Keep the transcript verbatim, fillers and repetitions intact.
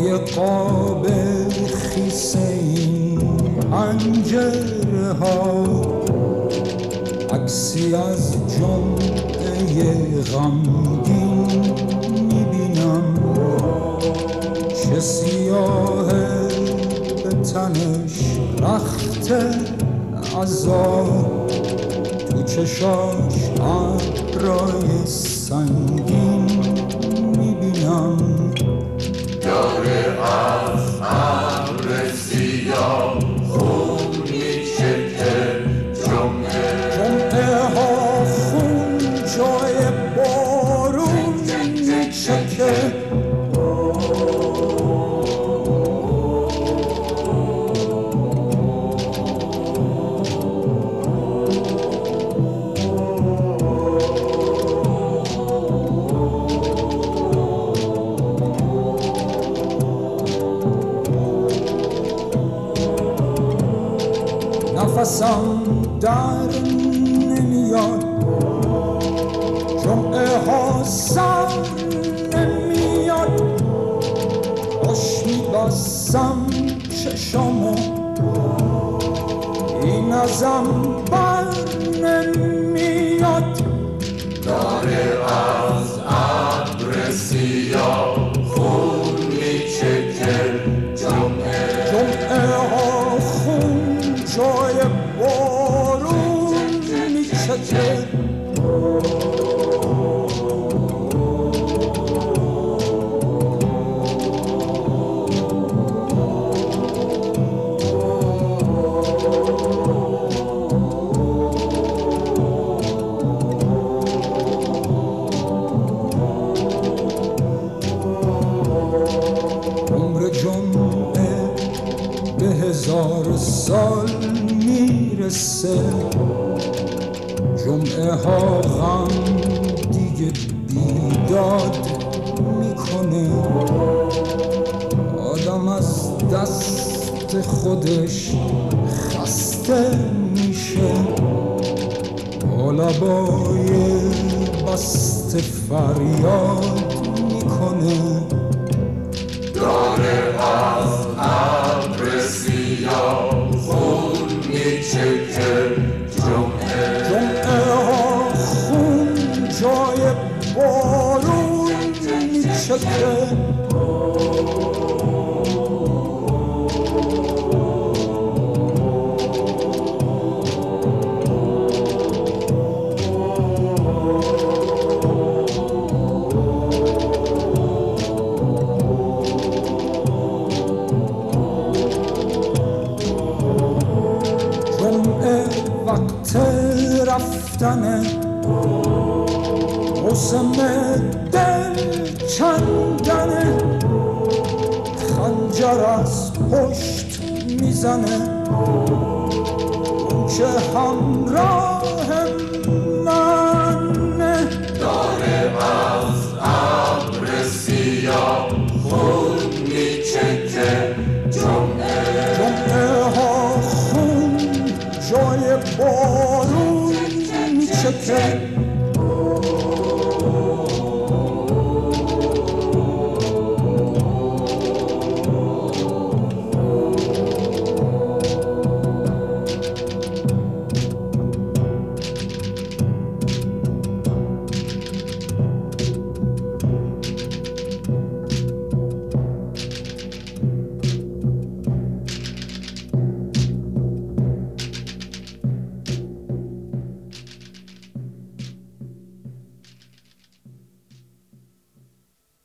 توی قاب خیس این پنجره ها عکسی از جمعه غمگین میبینم، چه سیاهه به تنش رخت عذاب، تو چشاش ابرای سنگین میبینم. داره از ابر سیاه خون میچکه، جمعه جمعه ها خون جای بارون میچکه. نفسم در نمیاد، جمعه ها سر نمیاد، خوش میبستم چشامو این ازم بر نمیاد. داره از ابر سیاه خون میچکه، جمعه جمعه ها خون جای بارون میچکه. عمر جمعه به هزار سال میرسه، جمعه ها غم دیگه بیداد میکنه، آدم از دست خودش خسته میشه، با لبای بسته فریاد میکنه. داره از ابر سیاه خون میچکه، جمعه جمعه ها خون جای بارون میچکه. وقت رفتنه، موسم دل کندنه، خنجر از پشت میزنه، اون که همراه منه. داره از ابر سیاه خون میچکه، جمعه جمعه ها خون جای بارون میچکه.